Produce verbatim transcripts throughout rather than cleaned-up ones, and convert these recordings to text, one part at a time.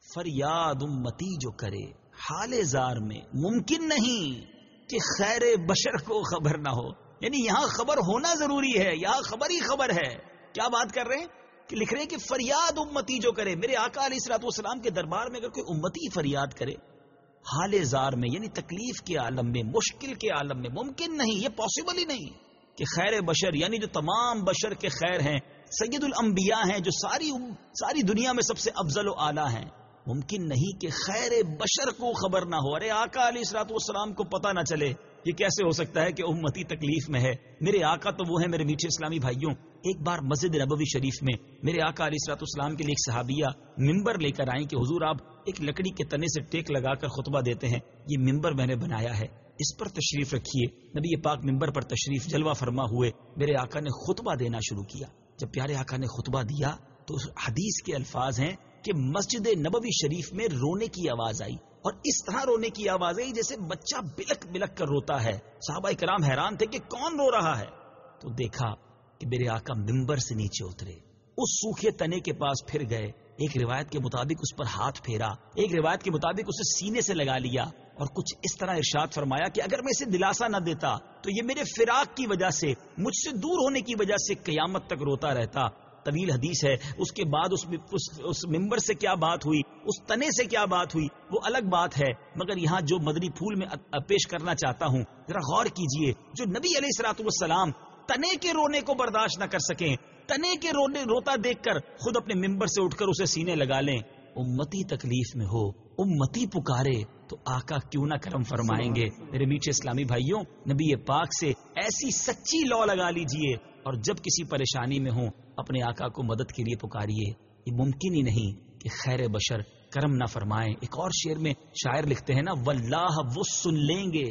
فریاد امتی جو کرے حال زار میں ممکن نہیں کہ خیر بشر کو خبر نہ ہو. یعنی یہاں خبر ہونا ضروری ہے، یہاں خبر ہی خبر ہے. کیا بات کر رہے ہیں کہ لکھ رہے ہیں کہ فریاد امتی جو کرے. میرے آقا علیہ الصلوۃ والسلام کے دربار میں اگر کوئی امتی فریاد کرے حال زار میں، یعنی تکلیف کے عالم میں، مشکل کے عالم میں، ممکن نہیں، یہ پاسبل ہی نہیں کہ خیر بشر، یعنی جو تمام بشر کے خیر ہیں، سید الانبیاء ہیں، جو ساری ساری دنیا میں سب سے افضل و اعلیٰ ہیں، ممکن نہیں کہ خیر بشر کو خبر نہ ہو. ارے آقا علیہ الصلوۃ والسلام کو پتہ نہ چلے، یہ کیسے ہو سکتا ہے کہ امتی تکلیف میں ہے؟ میرے آقا تو وہ ہے میرے میٹھے اسلامی بھائیوں. ایک بار مسجد نبوی شریف میں میرے آقا علیہ الصلوۃ والسلام کے لیے ایک صحابیہ ممبر لے کر آئیں کہ حضور آپ ایک لکڑی کے تنے سے ٹیک لگا کر خطبہ دیتے ہیں، یہ ممبر میں نے بنایا ہے، اس پر تشریف رکھیے. نبی پاک ممبر پر تشریف جلوہ فرما ہوئے میرے آقا نے خطبہ دینا شروع کیا. جب پیارے آقا نے خطبہ دیا تو حدیث کے الفاظ ہیں کہ مسجد نبوی شریف میں رونے کی آواز آئی، اور اس طرح رونے کی آواز آئی جیسے بچہ بلک بلک کر روتا ہے. صحابہ کرام حیران تھے کہ کون رو رہا ہے. تو دیکھا کہ میرے آقا ممبر سے نیچے اترے، اس سوکھے تنے کے پاس پھر گئے، ایک روایت کے مطابق اس پر ہاتھ پھیرا، ایک روایت کے مطابق اسے سینے سے لگا لیا، اور کچھ اس طرح ارشاد فرمایا کہ اگر میں اسے دلاسا نہ دیتا تو یہ میرے فراق کی وجہ سے، مجھ سے دور ہونے کی وجہ سے قیامت تک روتا رہتا. طویل حدیث ہے. اس کے بعد اس, اس, اس ممبر سے کیا بات ہوئی، اس تنے سے کیا بات ہوئی، وہ الگ بات ہے. مگر یہاں جو مدنی پھول میں پیش کرنا چاہتا ہوں، ذرا غور کیجئے. جو نبی علیہ الصلوۃ والسلام تنے کے رونے کو برداشت نہ کر سکیں، تنے کے رونے روتا دیکھ کر خود اپنے ممبر سے اٹھ کر اسے سینے لگا لیں. امتی تکلیف میں ہو، امتی پکارے تو آقا کیوں نہ کرم فرمائیں گے. میرے میٹھے اسلامی بھائیوں، نبی پاک سے ایسی سچی لو لگا لیجئے، اور جب کسی پریشانی میں ہوں اپنے آقا کو مدد کے لیے پکاریے. یہ ممکن ہی نہیں کہ خیر بشر کرم نہ فرمائیں. ایک اور شعر میں شاعر لکھتے ہیں نا، واللہ وہ سن لیں گے،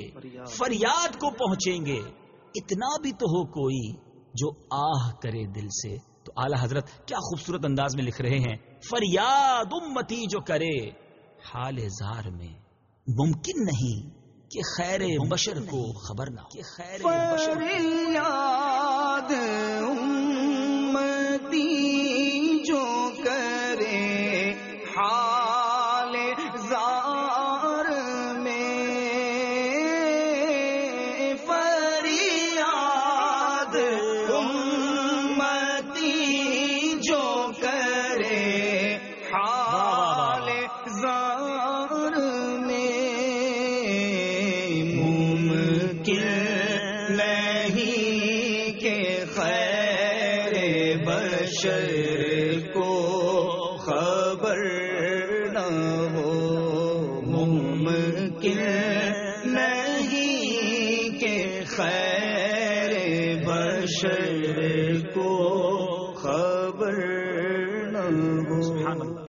فریاد کو پہنچیں گے، اتنا بھی تو ہو کوئی جو آہ کرے دل سے. تو اعلی حضرت کیا خوبصورت انداز میں لکھ رہے ہیں، فریاد امتی جو کرے حال زار میں ممکن نہیں کہ خیر بشر کو خبر نہ کہ خیر بشر فریاد امتی جو کرے حال زار میں، فریاد امتی جو کرے حال زار میں، ممکن نہیں کہ خیر بشر کو خبر نہ ہو، ممکن نہیں کہ خیر بشر کو خبر نہ ہو.